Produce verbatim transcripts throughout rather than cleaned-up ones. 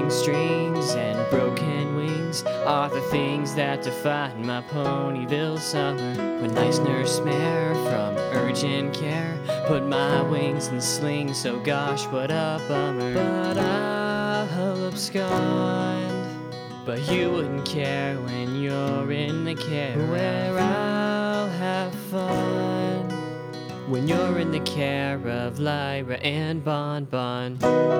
Plucking strings and broken wings are the things that define my Ponyville summer. When nice nurse mare from urgent care put my wings in slings, so gosh, what a bummer. But I'll abscond, but you wouldn't care when you're in the care where I'll have fun. When you're in the care of Lyra and Bon Bon.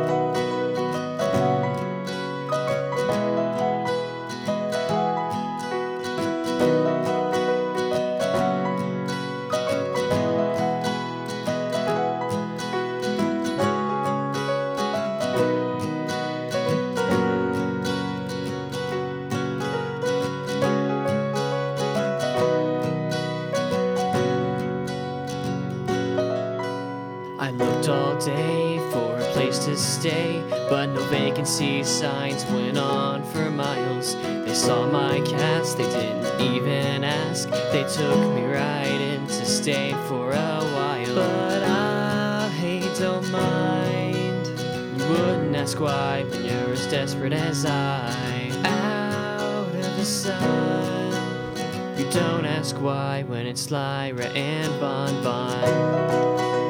I looked all day for a place to stay, but no vacancy signs went on for miles. They saw my cast, they didn't even ask. They took me right in to stay for a while. But I don't mind. You wouldn't ask why when you're as desperate as I. Out of the sun. You don't ask why when it's Lyra and Bon Bon.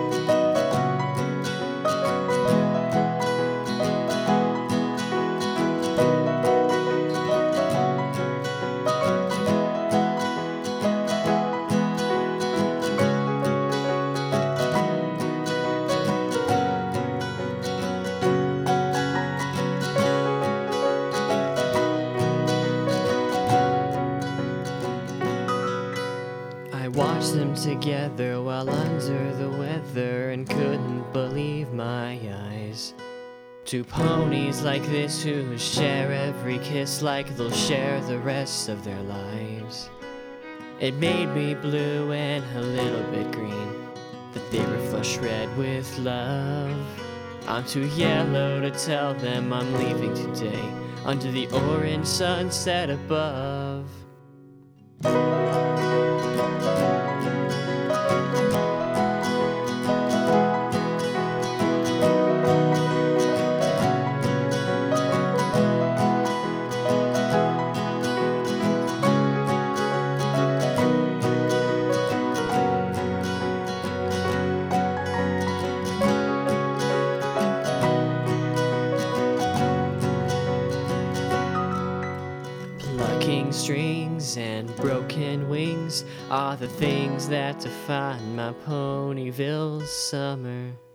I watched them together while under the weather and couldn't believe my eyes. Two ponies like this who share every kiss like they'll share the rest of their lives. It made me blue and a little bit green, that they were flush red with love. I'm too yellow to tell them I'm leaving today, under the orange sunset above. Plucking strings and broken wings are the things that define my Ponyville summer.